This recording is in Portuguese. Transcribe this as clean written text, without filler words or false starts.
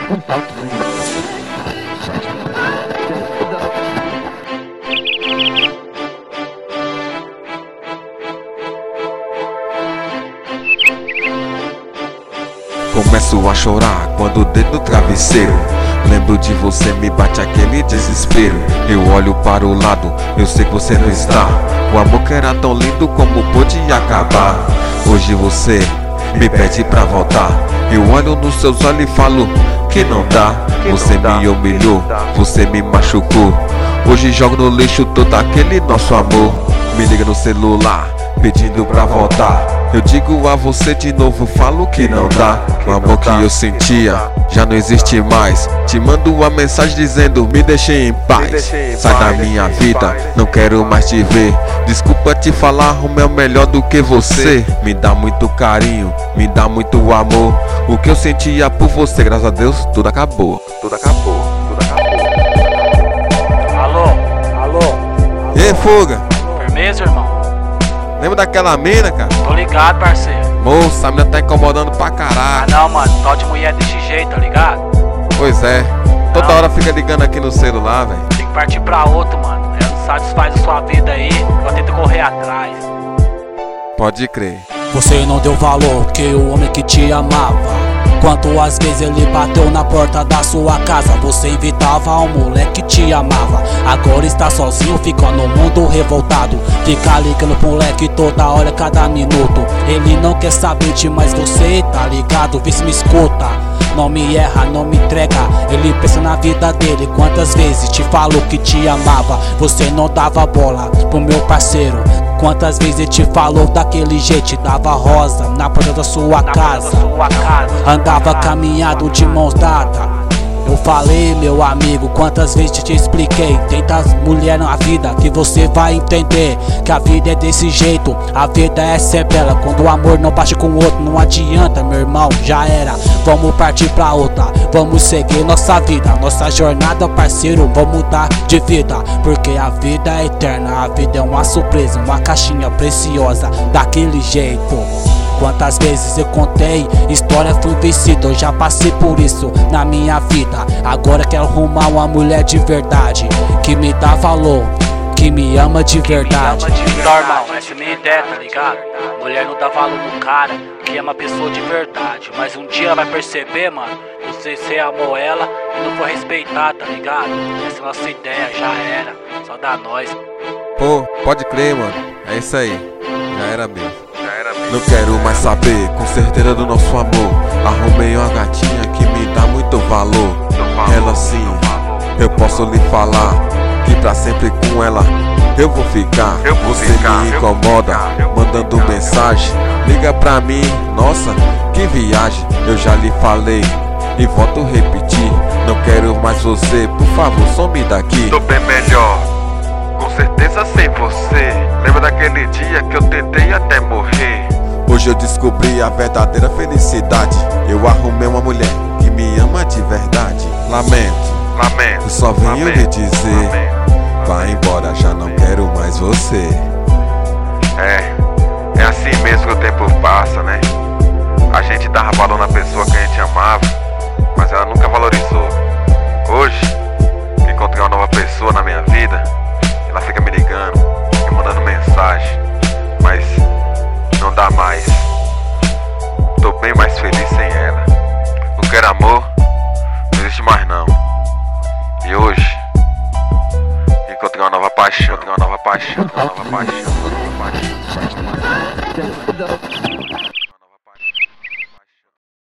Começo a chorar quando o dedo no travesseiro. Lembro de você, me bate aquele desespero. Eu olho para o lado, eu sei que você não está. O amor que era tão lindo, como pôde acabar? Hoje você me pede pra voltar. Eu olho nos seus olhos e falo que não dá. Você me humilhou, você me machucou. Hoje jogo no lixo todo aquele nosso amor. Me liga no celular, pedindo pra voltar. Eu digo a você de novo, falo que não dá. O amor que eu sentia já não existe mais. Te mando uma mensagem dizendo, me deixe em paz. Sai da minha vida, não quero mais te ver. Desculpa te falar, o meu melhor do que você. Me dá muito carinho, me dá muito amor. O que eu sentia por você, graças a Deus, tudo acabou. Tudo acabou, tudo acabou. Alô? E aí, Fuga? Firmeza, irmão? Lembra daquela mina, cara? Tô ligado, parceiro. Moça, a mina tá incomodando pra caralho. Ah não, mano, tal de mulher desse jeito, tá ligado? Pois é, toda Não. hora fica ligando aqui no celular, velho. Tem que partir pra outro, mano. Ela não satisfaz a sua vida aí, eu tento correr atrás. Pode crer. Você não deu valor que o homem que te amava. Quantas vezes ele bateu na porta da sua casa. Você invitava um moleque que te amava. Agora está sozinho, fica no mundo revoltado. Fica ligando pro moleque toda hora, cada minuto. Ele não quer saber de mais você, tá ligado? Vê se me escuta. Não me erra, não me entrega. Ele pensa na vida dele. Quantas vezes te falou que te amava? Você não dava bola pro meu parceiro. Quantas vezes ele te falou daquele jeito? Te dava rosa na porta da sua casa. Andava caminhado de mãos dadas. Eu falei, meu amigo, quantas vezes te expliquei. Tenta mulher na vida que você vai entender que a vida é desse jeito, a vida é ser bela. Quando o amor não bate com o outro, não adianta, meu irmão, já era. Vamos partir pra outra, vamos seguir nossa vida, nossa jornada, parceiro, vamos mudar de vida. Porque a vida é eterna, a vida é uma surpresa, uma caixinha preciosa, daquele jeito. Quantas vezes eu contei, história fui vencido. Eu já passei por isso na minha vida. Agora quero arrumar uma mulher de verdade, que me dá valor, que me ama de verdade. Então, irmão, essa é a minha ideia, tá ligado? Mulher não dá valor no cara que ama a pessoa de verdade. Mas um dia ela vai perceber, mano, que você amou ela e não foi respeitar, tá ligado? Essa é a nossa ideia, já era, só dá nós. Pô, pode crer, mano. É isso aí. Já era mesmo. Não quero mais saber, com certeza, do nosso amor. Arrumei uma gatinha que me dá muito valor. Ela sim, eu posso lhe falar que pra sempre com ela eu vou ficar. Você me incomoda, mandando mensagem. Liga pra mim, nossa, que viagem. Eu já lhe falei e volto a repetir. Não quero mais você, por favor, some daqui. Tô bem melhor, com certeza sem você. Lembra daquele dia que eu tentei até morrer? Hoje eu descobri a verdadeira felicidade. Eu arrumei uma mulher que me ama de verdade. Lamento, eu só venho lhe dizer, vai embora, já não quero mais você. É assim mesmo que o tempo passa, né? A gente dava valor na pessoa que a gente amava, mas ela nunca valorizou. Hoje, que encontrei uma nova pessoa na minha vida, ela fica me ligando, me mandando mensagem, mas não dá mais. Tô bem mais feliz sem ela. Não quero amor, não existe mais não. E hoje encontrei uma nova paixão, uma nova paixão, uma nova paixão, uma nova paixão.